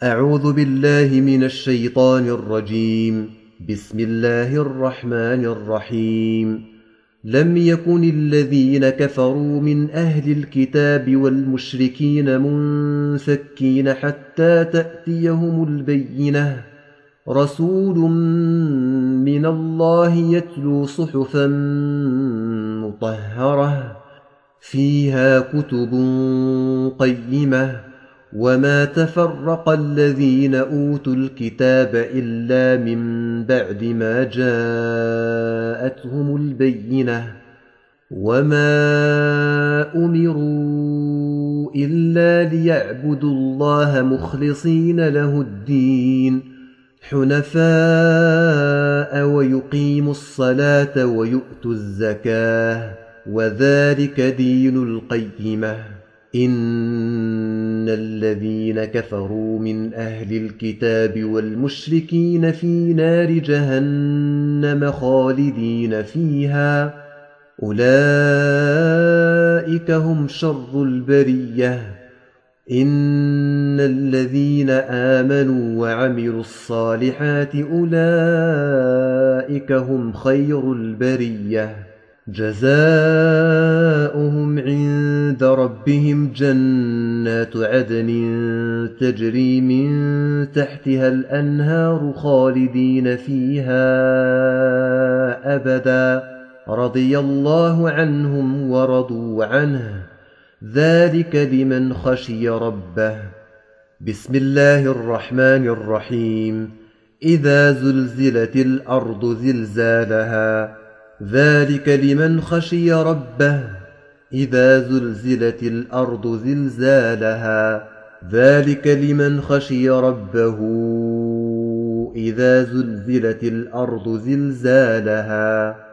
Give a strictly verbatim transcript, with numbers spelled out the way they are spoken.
أعوذ بالله من الشيطان الرجيم. بسم الله الرحمن الرحيم. لم يكن الذين كفروا من أهل الكتاب والمشركين منفكين حتى تأتيهم البينة، رسول من الله يتلو صحفا مطهرة فيها كتب قيمة، وما تفرق الذين أوتوا الكتاب إلا من بعد ما جاءتهم البينة، وما أمروا إلا ليعبدوا الله مخلصين له الدين حنفاء ويقيموا الصلاة ويؤتوا الزكاة، وذلك دين القيمة. إن الذين كفروا من أهل الكتاب والمشركين في نار جهنم خالدين فيها، أولئك هم شر البرية. إن الذين آمنوا وعملوا الصالحات أولئك هم خير البرية، جزاؤهم عند ربهم جنات عدن تجري من تحتها الأنهار خالدين فيها أبدا، رضي الله عنهم ورضوا عنه، ذلك لمن خشي ربه. بسم الله الرحمن الرحيم. إذا زلزلت الأرض زلزالها، ذلك لمن خشي ربه. إذا زلزلت الأرض زلزالها، ذلك لمن خشي ربه. إذا زلزلت الأرض زلزالها